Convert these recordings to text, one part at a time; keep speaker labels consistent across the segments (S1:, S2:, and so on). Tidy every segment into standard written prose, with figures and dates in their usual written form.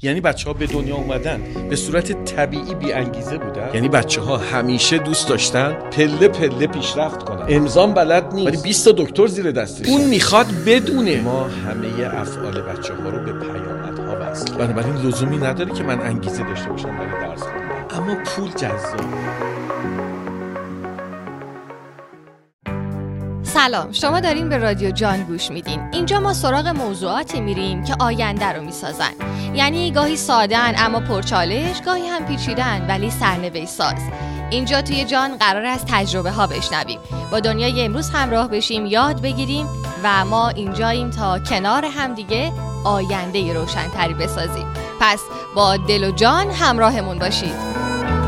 S1: یعنی بچه‌ها به دنیا اومدن به صورت طبیعی بی انگیزه بودن. یعنی بچه‌ها همیشه دوست داشتن پله پله پیشرفت کنن. امضا بلد نیست ولی 20 تا دکتر زیر دستش. اون میخواد بدونه. ما همه افعال بچه‌ها رو به پیامدها وصل. بنابراین لزومی نداره که من انگیزه داشته باشم برای درس خوندن، اما پول جذابه.
S2: سلام، شما دارین به رادیو جان گوش میدین. اینجا ما سراغ موضوعاتی میریم که آینده رو میسازن. یعنی گاهی ساده‌ان اما پرچالش، گاهی هم پیچیده‌ان ولی سرنوشت ساز. اینجا توی جان قرار است تجربه ها بشنویم، با دنیای امروز همراه بشیم، یاد بگیریم و ما اینجاییم تا کنار هم دیگه آینده روشن‌تری بسازیم. پس با دل و جان همراهمون باشید.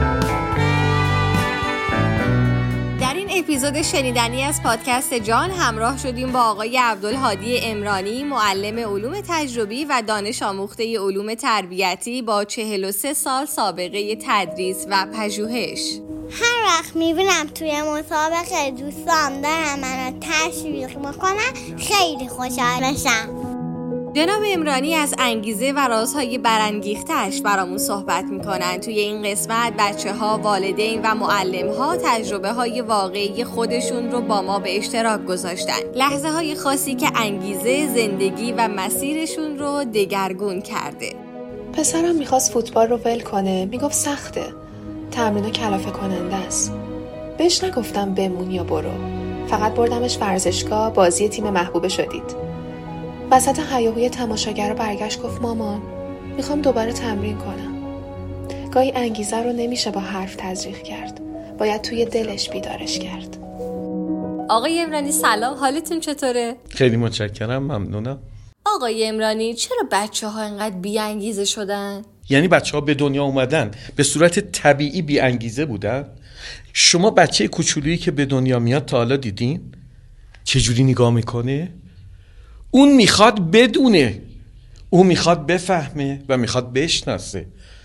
S2: اپیزود شنیدنی از پادکست جان همراه شدیم با آقای عبدالهادی امرانی، معلم علوم تجربی و دانش آموخته علوم تربیتی با 43 سال سابقه تدریس و پژوهش.
S3: هر وقت میبینم توی مسابقه دوستام دارن منو تشویق میکنن خیلی خوشحال میشم.
S2: جناب امرانی از انگیزه و رازهای برانگیخته‌اش برامون صحبت میکنن. توی این قسمت بچه‌ها، والدین و معلم‌ها تجربه‌های واقعی خودشون رو با ما به اشتراک گذاشتن. لحظه‌های خاصی که انگیزه، زندگی و مسیرشون رو دگرگون کرده.
S4: پسرم میخواست فوتبال رو ول کنه، میگفت سخته، تمرین کلافه کننده است. بهش نگفتم بمون یا برو، فقط بردمش ورزشگاه، بازی تیم محبوب شدید. وسط هیاهوی تماشاگر برگشت گفت مامان میخوام دوباره تمرین کنم. گاهی انگیزه رو نمیشه با حرف تزریق کرد، باید توی دلش بیدارش کرد.
S2: آقای امرانی سلام، حالتون چطوره؟
S1: خیلی متشکرم، ممنونم.
S2: آقای امرانی چرا بچه‌ها اینقدر بی انگیزه شدن؟
S1: یعنی بچه‌ها به دنیا اومدن به صورت طبیعی بی انگیزه بودن. شما بچه کوچولویی که به دنیا میاد تا حالا دیدین؟ چجوری نگاه میکنه؟ اون میخواد بدونه، اون میخواد بفهمه و میخواد بشناسه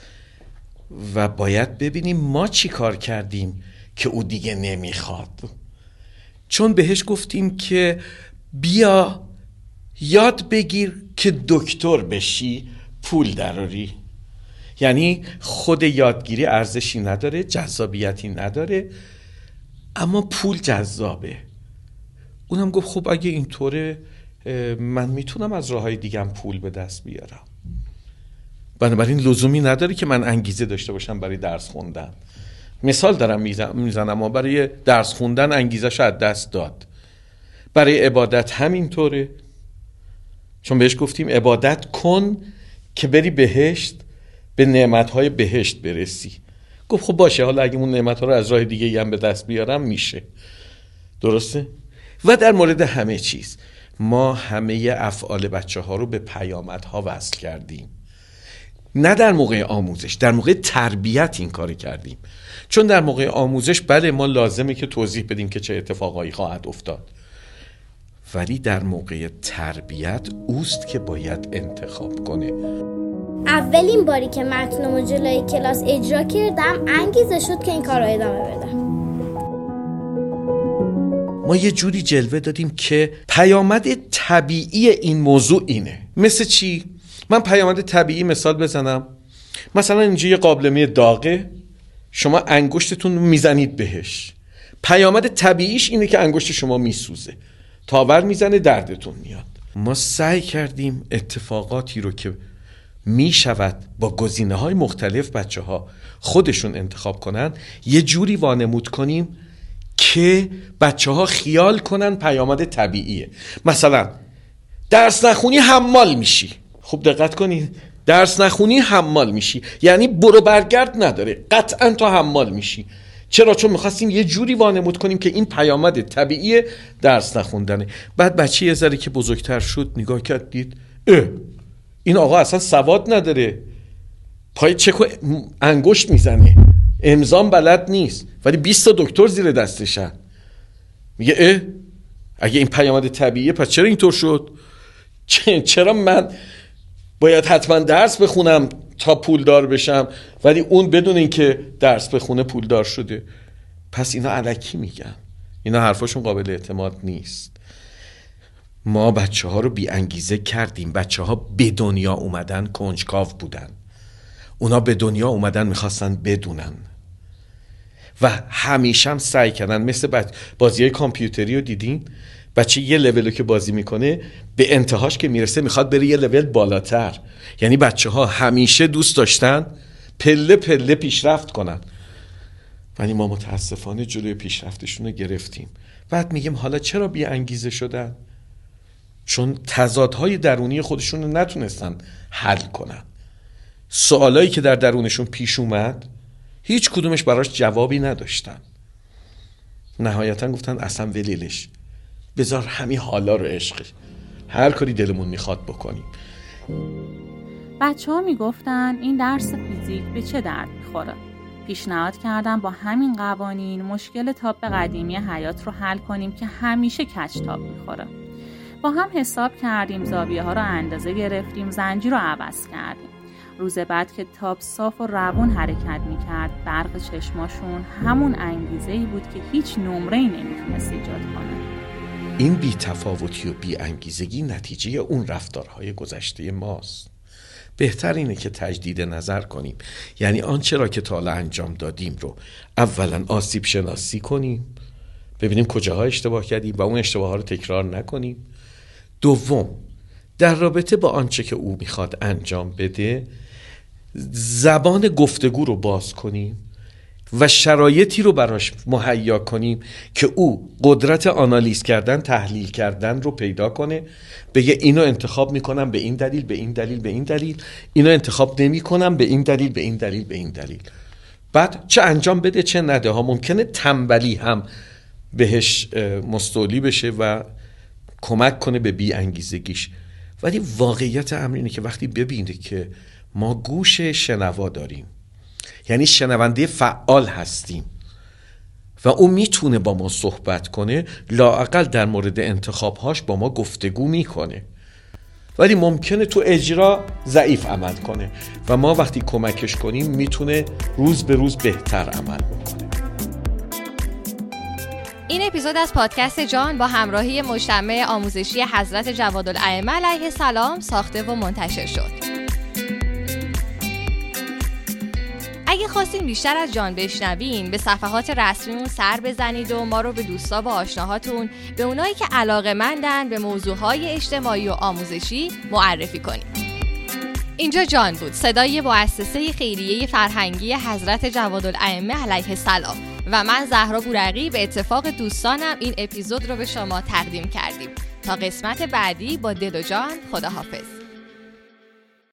S1: و باید ببینیم ما چی کار کردیم که او دیگه نمیخواد. چون بهش گفتیم که بیا یاد بگیر که دکتر بشی، پول دراری. یعنی خود یادگیری ارزشی نداره، جذابیتی نداره، اما پول جذابه. اونم گفت خب اگه اینطوره من میتونم از راههای دیگم پول به دست بیارم. بنابراین لزومی نداره که من انگیزه داشته باشم برای درس خوندن. مثال دارم میزنم، اما برای درس خوندن انگیزه‌ش از دست داد. برای عبادت همینطوره، چون بهش گفتیم عبادت کن که بری بهشت، به نعمتهای بهشت برسی. گفت خب باشه، حالا اگه اون نعمتها رو از راه دیگه هم به دست بیارم میشه. درسته؟ و در مورد همه چیز ما همه افعال بچه‌ها رو به پیامدها وصل کردیم. نه در موقع آموزش، در موقع تربیت این کار کردیم. چون در موقع آموزش بله ما لازمه که توضیح بدیم که چه اتفاقایی خواهد افتاد، ولی در موقع تربیت اوست که باید انتخاب کنه.
S3: اولین باری که متنمو جلوی کلاس اجرا کردم انگیزه شد که این کار رو ادامه بدم.
S1: ما یه جوری جلوه دادیم که پیامد طبیعی این موضوع اینه. مثل چی؟ من پیامد طبیعی مثال بزنم. مثلا اینجا یه قابلمه داغه، شما انگشتتون میزنید بهش، پیامد طبیعیش اینه که انگشت شما میسوزه، تاور میزنه، دردتون میاد. ما سعی کردیم اتفاقاتی رو که میشود با گزینه‌های مختلف بچه‌ها خودشون انتخاب کنن یه جوری وانمود کنیم که بچه‌ها خیال کنن پیامد طبیعیه. مثلا درس نخونی حمال میشی. خب دقت کنید، درس نخونی حمال میشی یعنی برو برگرد نداره، قطعا تو حمال میشی. چرا؟ چون میخواستیم یه جوری وانمود کنیم که این پیامد طبیعی درس نخوندنه. بعد بچه یه ذره که بزرگتر شد نگاه کرد، دید این آقا اصلا سواد نداره، پای چک و انگشت میزنه، امضا بلد نیست ولی 20 تا دکتر زیر دستشن. میگه اگه این پیامد طبیعیه پس چرا اینطور شد؟ چرا من باید حتما درس بخونم تا پولدار بشم ولی اون بدون اینکه درس بخونه پولدار شده؟ پس اینا الکی میگن، اینا حرفاشون قابل اعتماد نیست. ما بچه ها رو بی انگیزه کردیم. بچه ها به دنیا اومدن کنجکاو بودن، اونا به دنیا اومدن میخواستن بدونن و همیشه هم سعی کردن. مثل بازی های کامپیوتری رو دیدین؟ بچه یه لولو که بازی میکنه به انتهاش که میرسه میخواد بره یه لول بالاتر. یعنی بچه ها همیشه دوست داشتن پله پله پیشرفت کنن، ولی ما متاسفانه جلوی پیشرفتشون رو گرفتیم. بعد میگیم حالا چرا بی انگیزه شدن؟ چون تضادهای درونی خودشون رو نتونستن حل کنن. سوالایی که در درونشون پیش اومد هیچ کدومش براش جوابی نداشتن. نهایتا گفتن اصلا ولیلش، بذار همین حالا رو عشقش، هر کاری دلمون میخواد بکنیم.
S5: بچه ها میگفتن این درس فیزیک به چه درد میخوره. پیشنهاد کردم با همین قوانین مشکل تاب قدیمی حیات رو حل کنیم که همیشه کج تاب میخوره. با هم حساب کردیم، زاویه ها رو اندازه گرفتیم، زنجیر رو عوض کردیم. روز بعد که تاب صاف و روون حرکت میکرد، برق چشماشون همون انگیزه‌ای بود که هیچ نمره‌ای نمیتونست ایجاد کنه.
S1: این بی تفاوتی و بی انگیزگی نتیجه اون رفتارهای گذشته ماست. بهتر اینه که تجدید نظر کنیم، یعنی آنچه را که تا حالا انجام دادیم رو اولا آسیب شناسی کنیم، ببینیم کجاها اشتباه کردیم و اون اشتباه‌ها رو تکرار نکنیم. دوم، در رابطه با آنچه که او میخواد انجام بده زبان گفتگو رو باز کنیم و شرایطی رو براش مهیا کنیم که او قدرت آنالیز کردن، تحلیل کردن رو پیدا کنه، بگه اینو انتخاب میکنم به این دلیل، به این دلیل، به این دلیل، اینو انتخاب نمیکنم به این دلیل، به این دلیل، به این دلیل. بعد چه انجام بده چه نده ها. ممکنه تنبلی هم بهش مستولی بشه و کمک کنه به بی انگیزگیش، ولی واقعیت امر اینه که وقتی ببینه که ما گوش شنوا داریم، یعنی شنونده فعال هستیم و اون میتونه با ما صحبت کنه، لااقل در مورد انتخابهاش با ما گفتگو میکنه، ولی ممکنه تو اجرا ضعیف عمل کنه و ما وقتی کمکش کنیم میتونه روز به روز بهتر عمل بکنه.
S2: این اپیزود از پادکست جان با همراهی مجتمع آموزشی حضرت جوادالائمه علیه السلام ساخته و منتشر شد. اگه خواستین بیشتر از جان بشنوین، به صفحات رسمیمون سر بزنید و ما رو به دوستا و آشناهاتون، به اونایی که علاقه‌مندن به موضوعهای اجتماعی و آموزشی معرفی کنید. اینجا جان بود، صدای مؤسسه خیریه فرهنگی حضرت جوادالائمه علیه السلام و من زهرا بورقی به اتفاق دوستانم این اپیزود رو به شما تقدیم کردیم. تا قسمت بعدی با دل و جان، خداحافظ.